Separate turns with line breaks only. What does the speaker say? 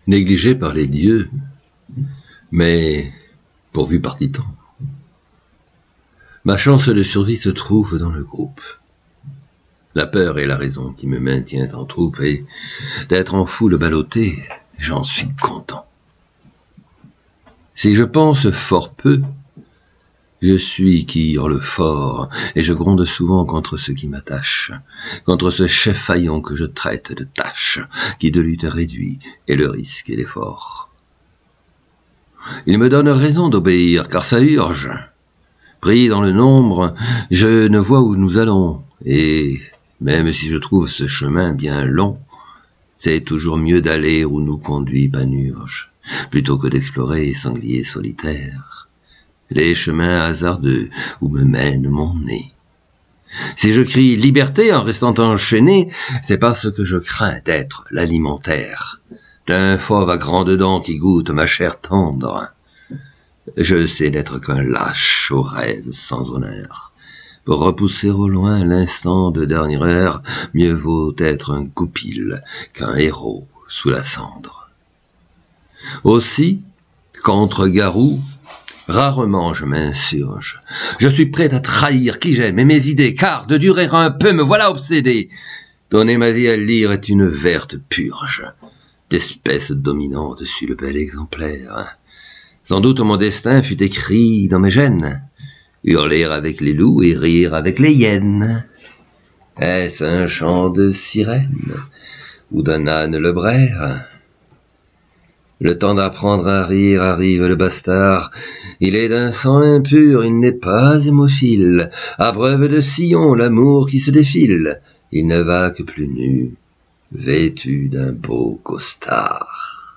négligé par les dieux, mais pourvu par Titan. Ma chance de survie se trouve dans le groupe. La peur est la raison qui me maintient en troupe, et d'être en foule ballottée, j'en suis content. Si je pense fort peu, je suis qui hurle fort, et je gronde souvent contre ce qui m'attache, contre ce chef faillant que je traite de tâche, qui de lutte réduit, et le risque et l'effort. Il me donne raison d'obéir, car ça urge. Pris dans le nombre, je ne vois où nous allons, et même si je trouve ce chemin bien long, c'est toujours mieux d'aller où nous conduit Panurge, plutôt que d'explorer sangliers solitaires, les chemins hasardeux où me mène mon nez. Si je crie liberté en restant enchaîné, c'est parce que je crains d'être l'alimentaire d'un fauve à grandes dents qui goûte ma chair tendre. Je sais n'être qu'un lâche aux rêves sans honneur. Pour repousser au loin l'instant de dernière heure, mieux vaut être un goupil qu'un héros sous la cendre. Aussi, contre Garou, rarement je m'insurge. Je suis prêt à trahir qui j'aime et mes idées, car de durer un peu me voilà obsédé. Donner ma vie à lire est une verte purge. D'espèce dominante suis le bel exemplaire. Sans doute mon destin fut écrit dans mes gènes. Hurler avec les loups et rire avec les hyènes. Est-ce un chant de sirène ou d'un âne le braire? Le temps d'apprendre à rire arrive le bastard. Il est d'un sang impur, il n'est pas hémophile. Abreuve de sillon l'amour qui se défile. Il ne va que plus nu, vêtu d'un beau costard.